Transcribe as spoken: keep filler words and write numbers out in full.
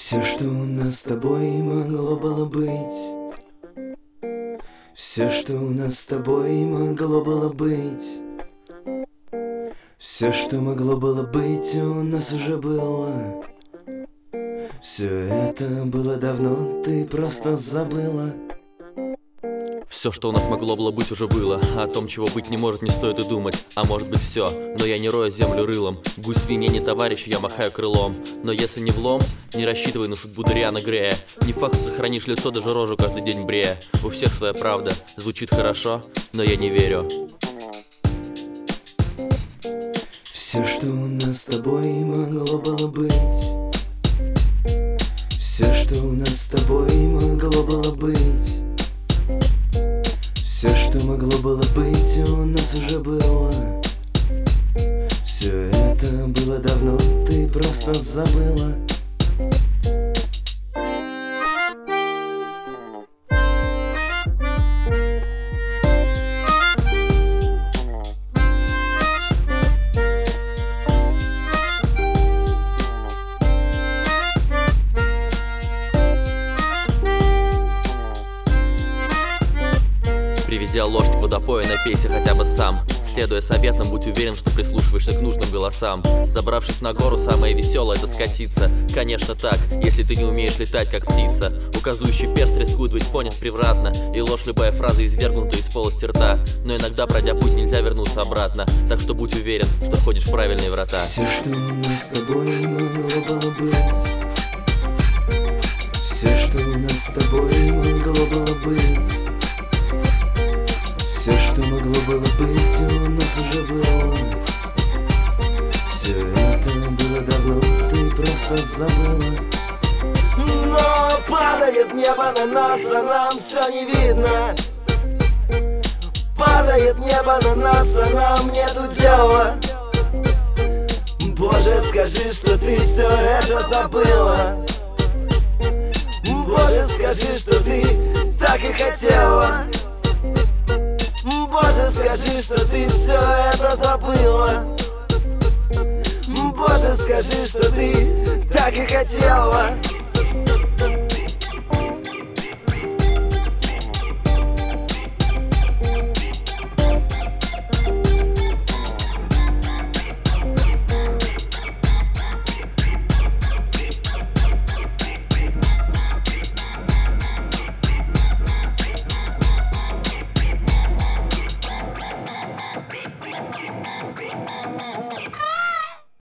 Все, что у нас с тобой могло было быть, все, что у нас с тобой могло было быть, все, что могло было быть, у нас уже было. Все это было давно, ты просто забыла. Все, что у нас могло было быть, уже было. О том, чего быть не может, не стоит и думать. А может быть все, но я не рою землю рылом. Гусь свинья не товарищ, я махаю крылом. Но если не влом, не рассчитывай на судьбу Дариана Грея. Не факт, что сохранишь лицо, даже рожу каждый день брея. У всех своя правда, звучит хорошо, но я не верю. Все, что у нас с тобой могло было быть, все, что у нас с тобой могло было быть, все, что могло было быть, у нас уже было. Все это было давно, ты просто забыла. Приведя ложь к водопою, напейся хотя бы сам. Следуя советам, будь уверен, что прислушиваешься к нужным голосам. Забравшись на гору, самое веселое — это скатиться. Конечно так, если ты не умеешь летать, как птица. Указующий перст рискует быть понят превратно, и ложь любая фраза извергнута из полости рта. Но иногда, пройдя путь, нельзя вернуться обратно. Так что будь уверен, что входишь в правильные врата. Все, что у нас с тобой могло было быть, все, что у нас с тобой могло было быть, все, что могло было быть, у нас уже было. Все это было давно, ты просто забыла. Но падает небо на нас, а нам все не видно. Падает небо на нас, а нам нету дела. Боже, скажи, что ты все это забыла. Боже, скажи, что ты так и хотела. Боже, скажи, что ты все это забыла. Боже, скажи, что ты так и хотела.